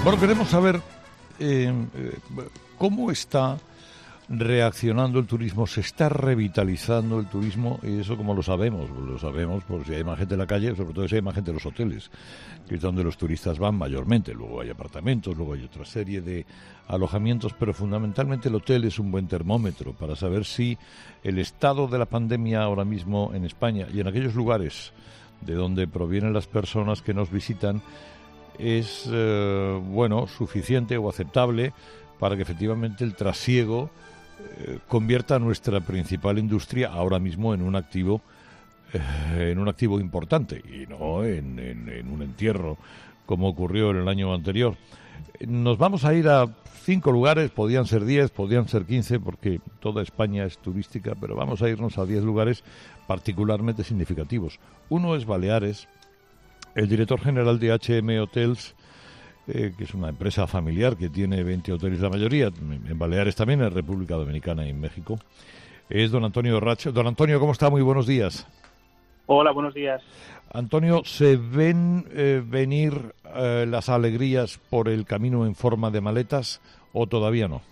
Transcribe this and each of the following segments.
Bueno, queremos saber cómo está reaccionando el turismo. ¿Se está revitalizando el turismo? Y eso como lo sabemos por si hay más gente en la calle, sobre todo si hay más gente en los hoteles, que es donde los turistas van mayormente. Luego hay apartamentos, luego hay otra serie de alojamientos, pero fundamentalmente el hotel es un buen termómetro para saber si el estado de la pandemia ahora mismo en España y en aquellos lugares de donde provienen las personas que nos visitan es suficiente o aceptable para que efectivamente el trasiego convierta nuestra principal industria ahora mismo en un activo importante y no en un entierro como ocurrió en el año anterior. Nos vamos a ir a 5 lugares, podían ser 10, podían ser 15, porque toda España es turística, pero vamos a irnos a 10 lugares particularmente significativos. Uno es Baleares. El director general de H&M Hotels, que es una empresa familiar que tiene 20 hoteles, la mayoría en Baleares, también en República Dominicana y en México, es don Antonio Racho. Don Antonio, ¿cómo está? Muy buenos días. Hola, buenos días. Antonio, ¿se ven venir las alegrías por el camino en forma de maletas o todavía no?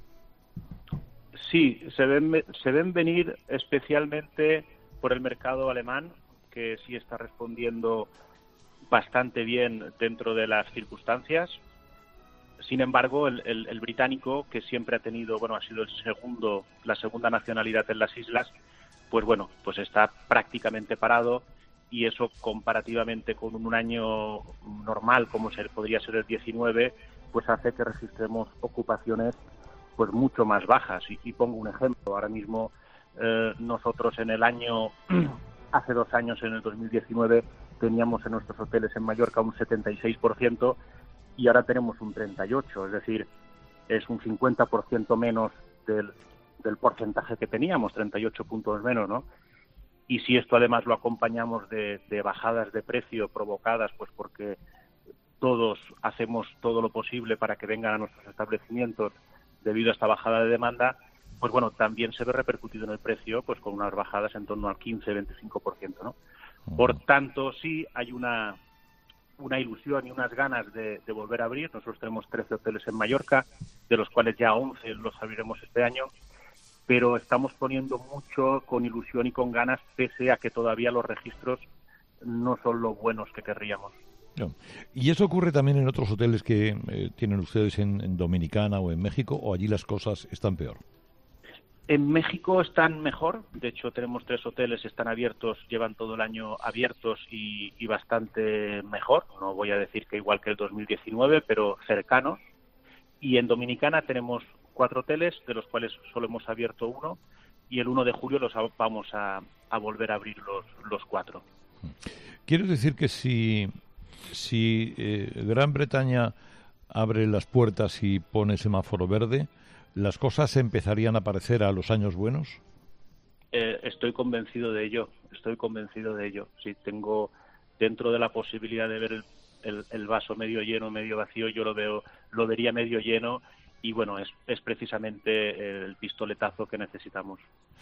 Sí, se ven venir especialmente por el mercado alemán, que sí está respondiendo bastante bien dentro de las circunstancias. Sin embargo, el británico, que siempre ha sido la segunda nacionalidad en las islas, pues está prácticamente parado, y eso comparativamente con un año normal como podría ser el 19, pues hace que registremos ocupaciones pues mucho más bajas. Y pongo un ejemplo. Ahora mismo nosotros en el año, hace 2 años, en el 2019, teníamos en nuestros hoteles en Mallorca un 76% y ahora tenemos un 38%, es decir, es un 50% menos del porcentaje que teníamos, 38 puntos menos, ¿no? Y si esto además lo acompañamos de bajadas de precio provocadas pues porque todos hacemos todo lo posible para que vengan a nuestros establecimientos debido a esta bajada de demanda, pues también se ve repercutido en el precio pues con unas bajadas en torno al 15-25%, ¿no? Por tanto, sí hay una ilusión y unas ganas de volver a abrir. Nosotros tenemos 13 hoteles en Mallorca, de los cuales ya 11 los abriremos este año, pero estamos poniendo mucho con ilusión y con ganas, pese a que todavía los registros no son lo buenos que querríamos. No. ¿Y eso ocurre también en otros hoteles que tienen ustedes en Dominicana o en México, o allí las cosas están peor? En México están mejor. De hecho, tenemos 3 hoteles, están abiertos, llevan todo el año abiertos y bastante mejor. No voy a decir que igual que el 2019, pero cercanos. Y en Dominicana tenemos 4 hoteles, de los cuales solo hemos abierto 1, y el 1 de julio vamos a volver a abrir los 4. Quiero decir que si Gran Bretaña abre las puertas y pone semáforo verde, ¿las cosas empezarían a parecer a los años buenos? Estoy convencido de ello. Sí, tengo, dentro de la posibilidad de ver el vaso medio lleno, medio vacío, yo lo vería medio lleno, y es precisamente el pistoletazo que necesitamos.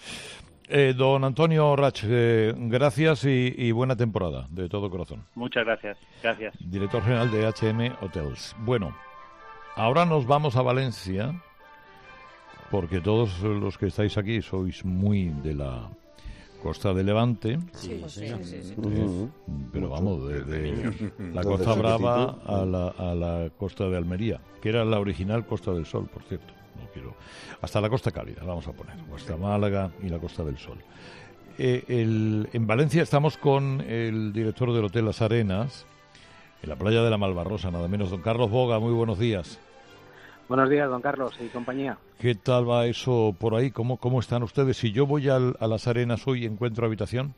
Don Antonio Rach, gracias y buena temporada, de todo corazón. Muchas gracias. Gracias. Director general de H&M Hotels. Bueno, ahora nos vamos a Valencia, porque todos los que estáis aquí sois muy de la costa de Levante. Sí. Pero vamos, de la Costa Brava a la costa de Almería, que era la original Costa del Sol, por cierto. Hasta la Costa Cálida, vamos a poner, hasta Málaga y la Costa del Sol. En Valencia estamos con el director del Hotel Las Arenas, en la playa de la Malvarrosa, nada menos. Don Carlos Boga, muy buenos días. Buenos días, don Carlos y compañía. ¿Qué tal va eso por ahí? ¿Cómo están ustedes? Si yo voy a Las Arenas hoy, ¿encuentro habitación?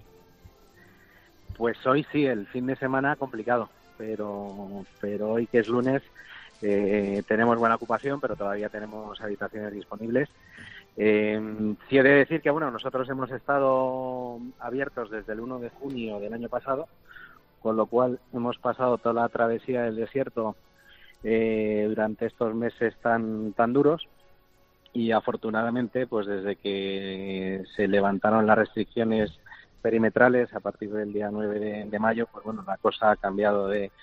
Pues hoy sí, el fin de semana complicado, pero hoy, que es lunes, tenemos buena ocupación, pero todavía tenemos habitaciones disponibles. Sí he de decir que nosotros hemos estado abiertos desde el 1 de junio del año pasado, con lo cual hemos pasado toda la travesía del desierto durante estos meses tan duros, y afortunadamente pues desde que se levantaron las restricciones perimetrales a partir del día 9 de mayo, pues la cosa ha cambiado de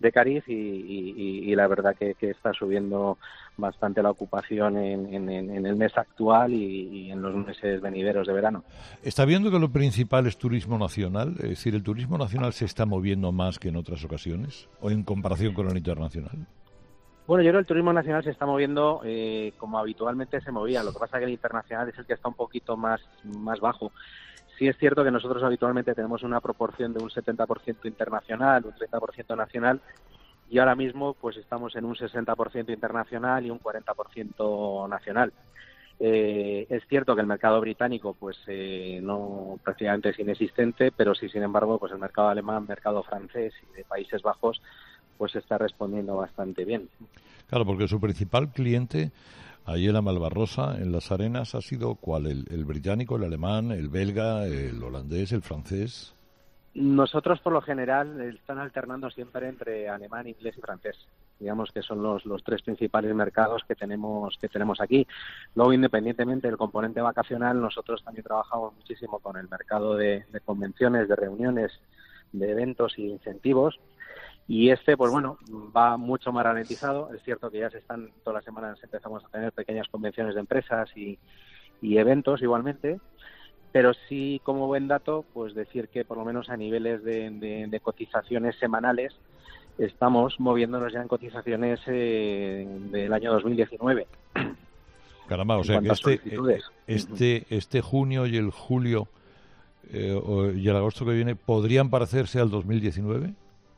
Cariz y la verdad que está subiendo bastante la ocupación en el mes actual y en los meses venideros de verano. ¿Está viendo que lo principal es turismo nacional? Es decir, ¿el turismo nacional se está moviendo más que en otras ocasiones o en comparación con el internacional? Bueno, yo creo que el turismo nacional se está moviendo como habitualmente se movía. Lo que pasa es que el internacional es el que está un poquito más bajo. Sí es cierto que nosotros habitualmente tenemos una proporción de un 70% internacional, un 30% nacional, y ahora mismo pues estamos en un 60% internacional y un 40% nacional. Es cierto que el mercado británico pues no prácticamente es inexistente, pero sí, sin embargo, pues el mercado alemán, mercado francés y de Países Bajos pues está respondiendo bastante bien. Claro, porque su principal cliente allí en la Malvarrosa, en las arenas, ¿ha sido cuál? ¿El británico, el alemán, el belga, el holandés, el francés? Nosotros, por lo general, están alternando siempre entre alemán, inglés y francés. Digamos que son los tres principales mercados que tenemos aquí. Luego, independientemente del componente vacacional, nosotros también trabajamos muchísimo con el mercado de convenciones, de reuniones, de eventos y incentivos. Y pues bueno, va mucho más ralentizado. Es cierto que ya todas las semanas empezamos a tener pequeñas convenciones de empresas y eventos igualmente, pero sí, como buen dato, pues decir que por lo menos a niveles de cotizaciones semanales estamos moviéndonos ya en cotizaciones del año 2019. Caramba, o sea que este junio y el julio y el agosto que viene podrían parecerse al 2019.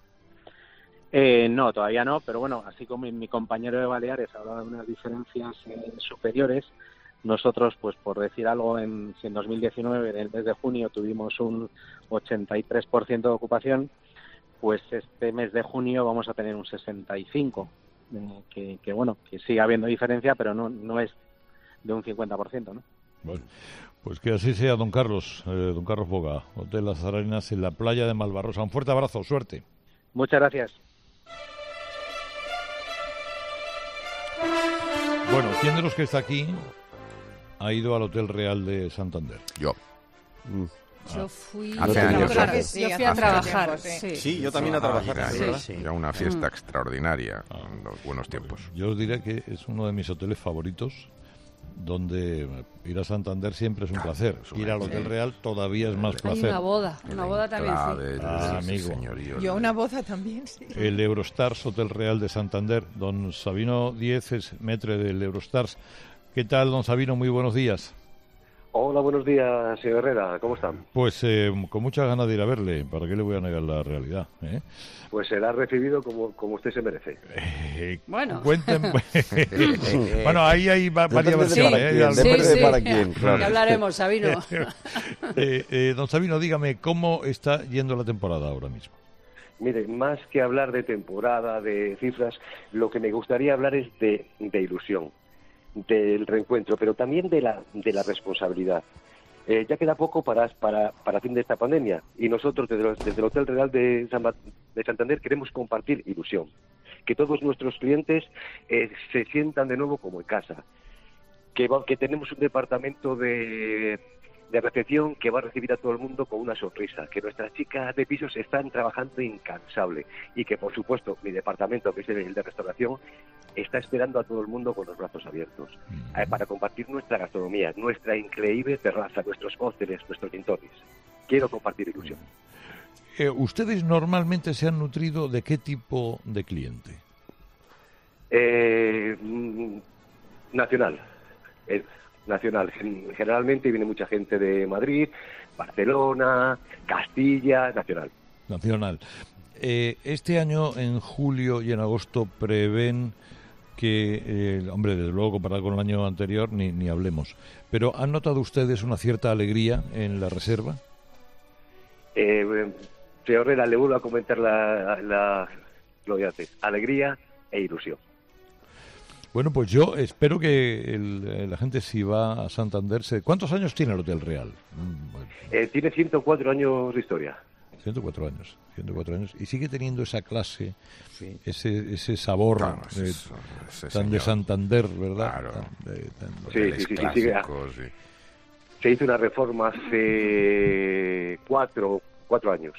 No, todavía no, pero bueno, así como mi compañero de Baleares hablaba de unas diferencias superiores, nosotros, pues por decir algo, si en 2019, en el mes de junio, tuvimos un 83% de ocupación, pues este mes de junio vamos a tener un 65%, que bueno, que sigue habiendo diferencia, pero no es de un 50%, ¿no? Bueno, pues que así sea, don Carlos Boga, Hotel Las Arenas en la playa de Malvarrosa. Un fuerte abrazo, suerte. Muchas gracias. Bueno, ¿quién de los que está aquí ha ido al Hotel Real de Santander? Yo. Yo fui hace años. Yo fui a trabajar. Sí, yo también a trabajar. Sí. Ya una fiesta extraordinaria en los buenos tiempos. Yo os diré que es uno de mis hoteles favoritos, donde ir a Santander siempre es un placer. Ir al Hotel Real todavía es más placer. Hay una boda también, amigo. Yo una boda también, sí. El Eurostars Hotel Real de Santander. Don Sabino Díez es maître del Eurostars. ¿Qué tal, don Sabino? Muy buenos días. Hola, buenos días, señor Herrera. ¿Cómo están? Pues con muchas ganas de ir a verle. ¿Para qué le voy a negar la realidad? Pues será recibido como usted se merece. Bueno. Cuéntenme. Bueno, ahí hay varias versiones. Depende para quién, claro. Ya hablaremos, Sabino. Don Sabino, dígame, ¿cómo está yendo la temporada ahora mismo? Mire, más que hablar de temporada, de cifras, lo que me gustaría hablar es de ilusión, del reencuentro, pero también de la responsabilidad. Ya queda poco para fin de esta pandemia y nosotros desde el Hotel Real de Santander queremos compartir ilusión, que todos nuestros clientes se sientan de nuevo como en casa, que tenemos un departamento de recepción que va a recibir a todo el mundo con una sonrisa, que nuestras chicas de pisos están trabajando incansable y que, por supuesto, mi departamento, que es el de restauración, está esperando a todo el mundo con los brazos abiertos para compartir nuestra gastronomía, nuestra increíble terraza, nuestros cócteles, nuestros gin tonics. Quiero compartir ilusión. ¿Ustedes normalmente se han nutrido de qué tipo de cliente? Nacional. Nacional. Generalmente viene mucha gente de Madrid, Barcelona, Castilla, nacional. Este año, en julio y en agosto, prevén que, hombre, desde luego comparado con el año anterior, ni hablemos. Pero ¿han notado ustedes una cierta alegría en la reserva? Señor Herrera, le vuelvo a comentar lo de antes. Alegría e ilusión. Bueno, pues yo espero que la gente, si va a Santander... ¿Cuántos años tiene el Hotel Real? Bueno. Tiene 104 años de historia. 104 años. Y sigue teniendo esa clase, ese sabor tan de Santander, ¿verdad? Claro. Sí. Se hizo una reforma hace 4 años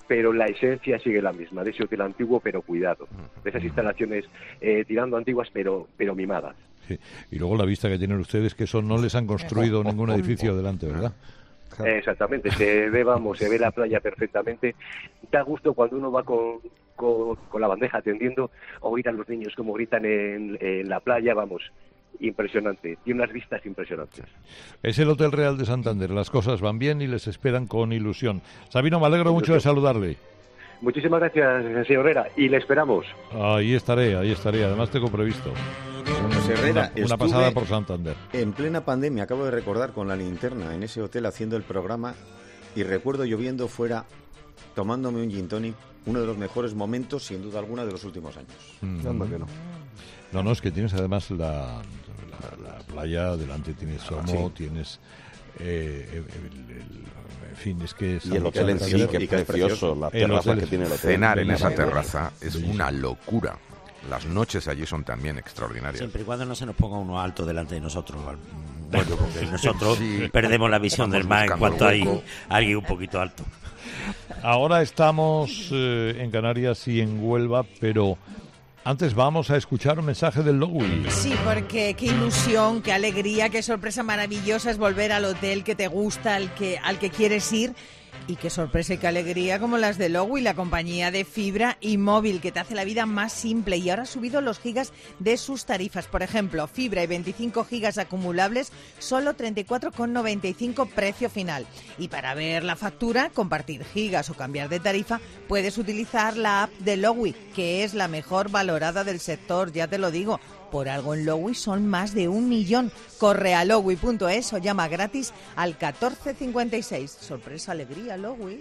pero la esencia sigue la misma, de ese hotel antiguo pero cuidado, de esas instalaciones tirando antiguas pero mimadas. Sí. Y luego la vista que tienen ustedes, que eso no les han construido ningún edificio delante, ¿verdad? Exactamente, se ve la playa perfectamente. Da gusto cuando uno va con la bandeja atendiendo, oír a los niños como gritan en la playa, vamos, impresionante, tiene unas vistas impresionantes. Es el Hotel Real de Santander, las cosas van bien y les esperan con ilusión. Sabino, me alegro mucho de saludarle. Muchísimas gracias, señor Herrera, y le esperamos. Ahí estaré, además tengo previsto una pasada por Santander. En plena pandemia, acabo de recordar, con la linterna en ese hotel haciendo el programa, y recuerdo lloviendo fuera, tomándome un gin tonic, uno de los mejores momentos, sin duda alguna, de los últimos años. No, es que tienes además la playa, delante tienes Somo, tienes... en fin, es que... Y el hotel en sí, que es precioso, la terraza que tiene el hotel. Cenar en esa terraza es una locura. Las noches allí son también extraordinarias. Siempre y cuando no se nos ponga uno alto delante de nosotros. Bueno, porque nosotros perdemos la visión del mar en cuanto hay alguien un poquito alto. Ahora estamos en Canarias y en Huelva, pero antes vamos a escuchar un mensaje del Logui. Sí, porque qué ilusión, qué alegría, qué sorpresa maravillosa es volver al hotel que te gusta, al que quieres ir. Y qué sorpresa y qué alegría como las de Logui, la compañía de fibra y móvil que te hace la vida más simple, y ahora ha subido los gigas de sus tarifas. Por ejemplo, fibra y 25 gigas acumulables, solo 34,95 precio final. Y para ver la factura, compartir gigas o cambiar de tarifa, puedes utilizar la app de Logui, que es la mejor valorada del sector, ya te lo digo. Por algo en Logui son más de 1 millón. Corre a logui.es o llama gratis al 1456. Sorpresa, alegría, Logui.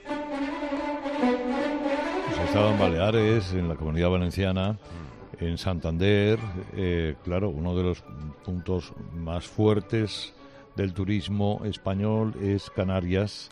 Pues he estado en Baleares, en la Comunidad Valenciana, en Santander. Claro, uno de los puntos más fuertes del turismo español es Canarias.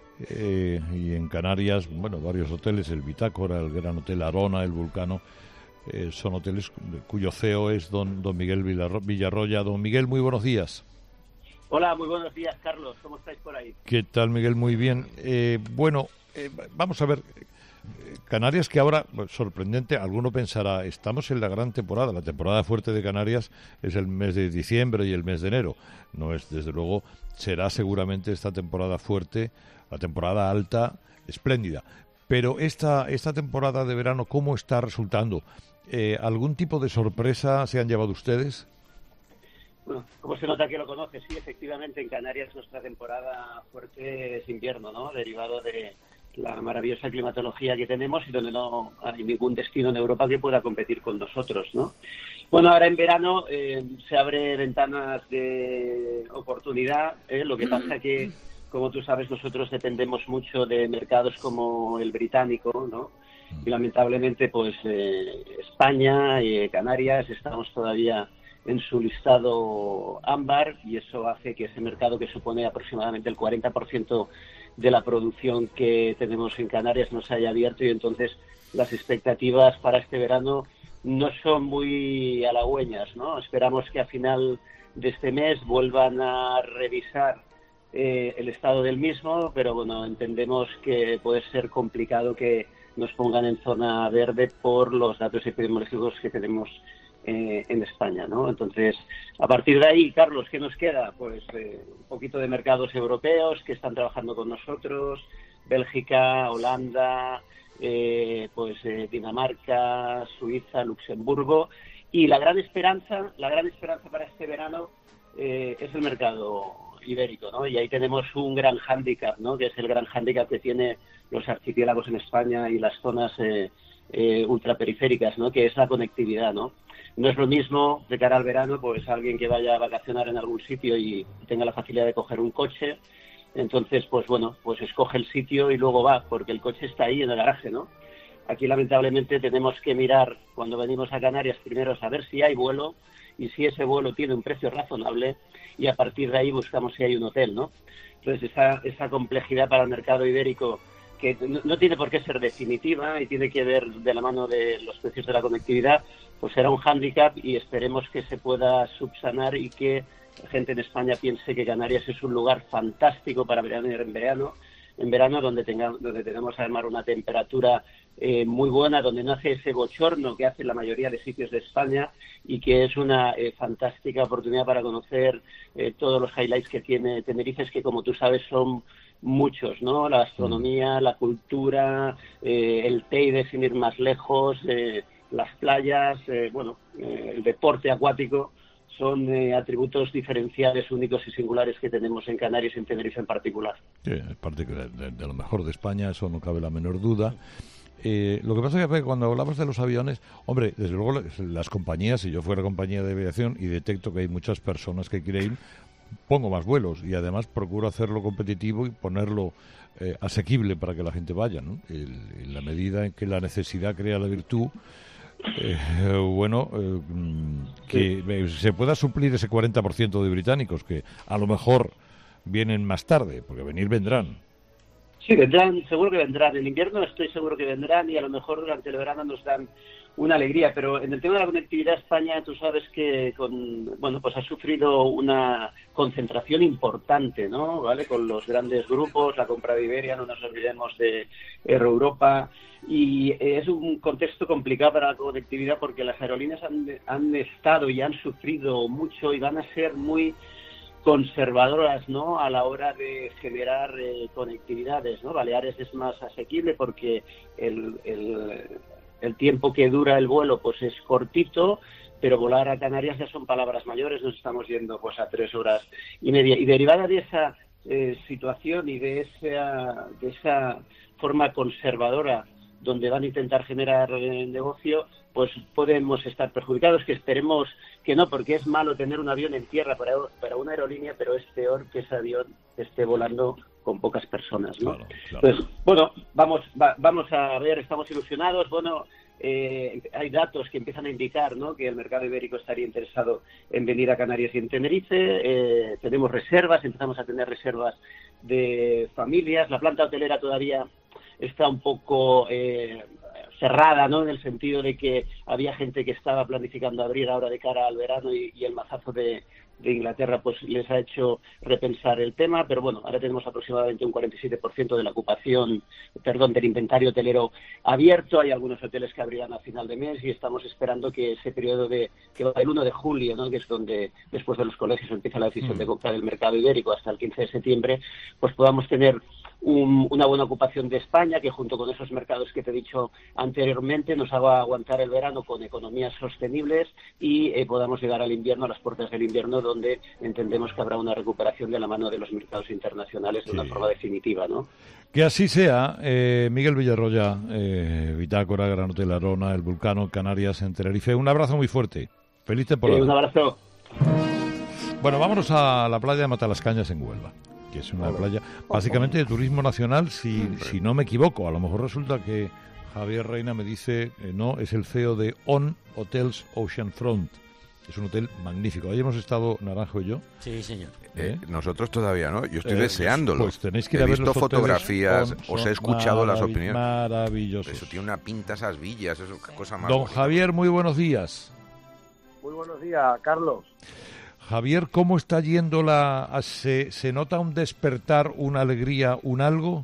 Y en Canarias, bueno, varios hoteles, el Bitácora, el Gran Hotel Arona, el Vulcano. Son hoteles cuyo CEO es don Miguel Villarroya. Don Miguel, muy buenos días. Hola, muy buenos días, Carlos. ¿Cómo estáis por ahí? ¿Qué tal, Miguel? Muy bien. Vamos a ver. Canarias, que ahora, sorprendente, alguno pensará, estamos en la gran temporada. La temporada fuerte de Canarias es el mes de diciembre y el mes de enero. No es, desde luego, será seguramente esta temporada fuerte, la temporada alta, espléndida. Pero esta temporada de verano, ¿cómo está resultando? ¿Algún tipo de sorpresa se han llevado ustedes? Bueno, como se nota que lo conoces, sí, efectivamente en Canarias nuestra temporada fuerte es invierno, ¿no? Derivado de la maravillosa climatología que tenemos y donde no hay ningún destino en Europa que pueda competir con nosotros, ¿no? Bueno, ahora en verano se abren ventanas de oportunidad, lo que pasa que, como tú sabes, nosotros dependemos mucho de mercados como el británico, ¿no? Y lamentablemente, pues España y Canarias estamos todavía en su listado ámbar, y eso hace que ese mercado, que supone aproximadamente el 40% de la producción que tenemos en Canarias, no se haya abierto, y entonces las expectativas para este verano no son muy halagüeñas, ¿no? Esperamos que a final de este mes vuelvan a revisar el estado del mismo, pero bueno, entendemos que puede ser complicado que nos pongan en zona verde por los datos epidemiológicos que tenemos en España, ¿no? Entonces, a partir de ahí, Carlos, ¿qué nos queda? Pues un poquito de mercados europeos que están trabajando con nosotros, Bélgica, Holanda, Dinamarca, Suiza, Luxemburgo, y la gran esperanza para este verano es el mercado ibérico, ¿no? Y ahí tenemos un gran hándicap, ¿no? Que es el gran hándicap que tiene los archipiélagos en España y las zonas ultraperiféricas, ¿no? Que es la conectividad, ¿no? No es lo mismo de cara al verano, pues alguien que vaya a vacacionar en algún sitio y tenga la facilidad de coger un coche, entonces, pues bueno, pues escoge el sitio y luego va, porque el coche está ahí en el garaje, ¿no? Aquí, lamentablemente, tenemos que mirar, cuando venimos a Canarias, primero saber si hay vuelo y si ese vuelo tiene un precio razonable, y a partir de ahí buscamos si hay un hotel, ¿no? Entonces, esa complejidad para el mercado ibérico, que no tiene por qué ser definitiva y tiene que ver de la mano de los precios de la conectividad, pues será un hándicap, y esperemos que se pueda subsanar y que la gente en España piense que Canarias es un lugar fantástico para venir en verano, en verano, donde tenemos además una temperatura muy buena, donde no hace ese bochorno que hace la mayoría de sitios de España, y que es una fantástica oportunidad para conocer todos los highlights que tiene Tenerife, que como tú sabes son muchos, ¿no? La gastronomía, la cultura, el Teide sin ir más lejos, las playas, el deporte acuático. Son atributos diferenciales, únicos y singulares que tenemos en Canarias y en Tenerife en particular. Sí, es parte de lo mejor de España, eso no cabe la menor duda. Lo que pasa es que cuando hablamos de los aviones, hombre, desde luego las compañías, si yo fuera compañía de aviación y detecto que hay muchas personas que quieren ir, pongo más vuelos y además procuro hacerlo competitivo y ponerlo asequible para que la gente vaya, ¿no? En la medida en que la necesidad crea la virtud, que se pueda suplir ese 40% de británicos que a lo mejor vienen más tarde, porque venir vendrán. Sí, vendrán, seguro que vendrán. En invierno estoy seguro que vendrán y a lo mejor durante el verano nos dan una alegría. Pero en el tema de la conectividad, España, tú sabes que ha sufrido una concentración importante, ¿no? ¿Vale? Con los grandes grupos, la compra de Iberia, no nos olvidemos de Air Europa. Y es un contexto complicado para la conectividad porque las aerolíneas han estado y han sufrido mucho y van a ser muy conservadoras, ¿no?, a la hora de generar conectividades, ¿no? Baleares es más asequible porque el tiempo que dura el vuelo pues es cortito, pero volar a Canarias ya son palabras mayores, nos estamos yendo pues a 3 horas y media. Y derivada de esa situación y de esa forma conservadora donde van a intentar generar negocio, pues podemos estar perjudicados, que esperemos que no, porque es malo tener un avión en tierra para una aerolínea, pero es peor que ese avión esté volando con pocas personas, ¿no? Claro. Entonces, vamos a ver, estamos ilusionados, hay datos que empiezan a indicar, ¿no?, que el mercado ibérico estaría interesado en venir a Canarias y en Tenerife, tenemos reservas, empezamos a tener reservas de familias, la planta hotelera todavía está un poco cerrada, ¿no?, en el sentido de que había gente que estaba planificando abrir ahora de cara al verano y el mazazo de Inglaterra pues les ha hecho repensar el tema, pero bueno, ahora tenemos aproximadamente un 47% de la ocupación, del inventario hotelero abierto. Hay algunos hoteles que abrirán a final de mes y estamos esperando que ese periodo que va el 1 de julio, ¿no?, que es donde después de los colegios empieza la decisión de compra del mercado ibérico hasta el 15 de septiembre, pues podamos tener una buena ocupación de España, que junto con esos mercados que te he dicho anteriormente nos haga aguantar el verano con economías sostenibles y podamos llegar al invierno, a las puertas del invierno, donde entendemos que habrá una recuperación de la mano de los mercados internacionales de una forma definitiva, ¿no? Que así sea. Miguel Villarroya, Bitácora, Gran Hotel Arona, El Vulcano, Canarias, en Tenerife. Un abrazo muy fuerte. Feliz temporada. Un abrazo. Bueno, vámonos a la playa de Matalascañas en Huelva, que es una playa básicamente de turismo nacional, si no me equivoco. A lo mejor resulta que Javier Reina me dice, no, es el CEO de On Hotels Oceanfront. Es un hotel magnífico. Ahí hemos estado Naranjo y yo. Sí, señor. Nosotros todavía no. Yo estoy deseándolo. Pues tenéis que ir a ver los hoteles. He visto fotografías, os he escuchado las opiniones. Maravillosos. Eso tiene una pinta, esas villas, eso, qué cosa más Don bonita. Javier, muy buenos días. Muy buenos días, Carlos. Javier, ¿cómo está yendo ¿Se nota un despertar, una alegría, un algo?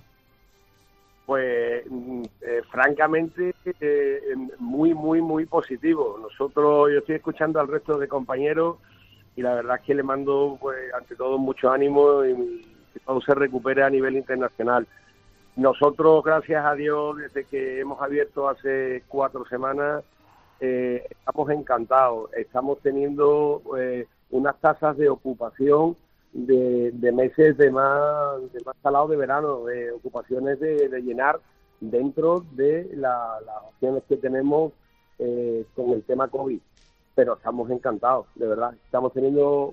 Pues francamente muy, muy, muy positivo. Yo estoy escuchando al resto de compañeros y la verdad es que le mando, pues, ante todo, mucho ánimo y que todo se recupere a nivel internacional. Nosotros, gracias a Dios, desde que hemos abierto hace 4 semanas, estamos encantados. Estamos teniendo unas tasas de ocupación de meses de más calado de verano, de ocupaciones de llenar dentro de las opciones que tenemos con el tema COVID. Pero estamos encantados, de verdad. Estamos teniendo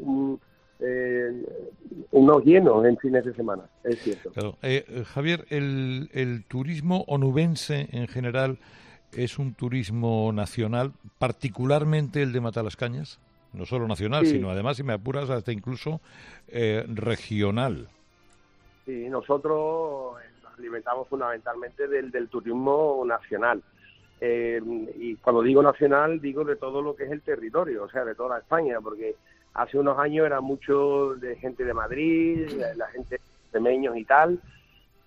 unos llenos en fines de semana, es cierto. Claro. Javier, el turismo onubense en general es un turismo nacional, particularmente el de Matalascañas. No solo nacional, sino además, si me apuras, hasta incluso regional. Sí, nosotros nos alimentamos fundamentalmente del turismo nacional. Y cuando digo nacional, digo de todo lo que es el territorio, o sea, de toda España, porque hace unos años era mucho de gente de Madrid, la gente de extremeños y tal,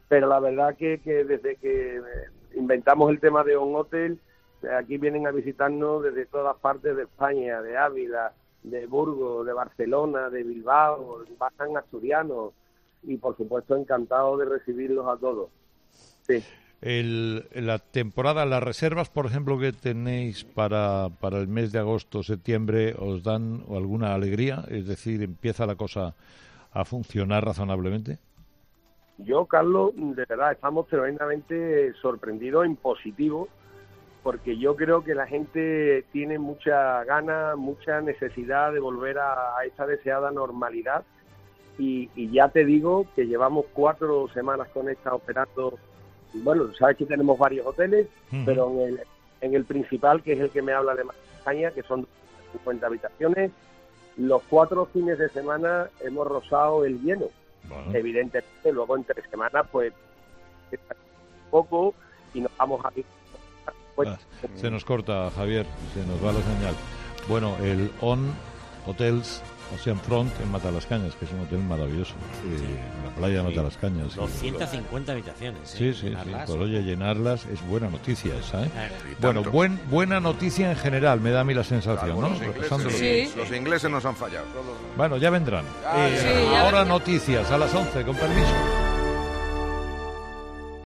pero la verdad que desde que inventamos el tema de un hotel, aquí vienen a visitarnos desde todas partes de España, de Ávila, de Burgos, de Barcelona, de Bilbao, bajan asturianos, y por supuesto encantado de recibirlos a todos. Sí. La temporada, las reservas, por ejemplo, que tenéis para el mes de agosto, septiembre, ¿os dan alguna alegría? Es decir, ¿empieza la cosa a funcionar razonablemente? Yo, Carlos, de verdad, estamos tremendamente sorprendidos en positivo, porque yo creo que la gente tiene mucha gana, mucha necesidad de volver a esa deseada normalidad, y ya te digo que llevamos 4 semanas con esta operando. Bueno, sabes que tenemos varios hoteles, pero en el principal, que es el que me habla de España, que son 50 habitaciones, los 4 fines de semana hemos rozado el lleno. Bueno. Evidentemente, luego en 3 semanas, pues, poco, y nos vamos a... Pues, se nos corta, Javier, se nos va la señal. Bueno, el On Hotels Oceanfront en Matalascañas, que es un hotel maravilloso, en la playa de Matalascañas. 250 habitaciones. Sí. Pues oye, llenarlas es buena noticia esa, ¿eh? Bueno, buena noticia en general, me da a mí la sensación, claro, ¿no? Los ingleses nos han fallado. Bueno, ya vendrán. Ya ahora vendrán. noticias a las 11, con permiso.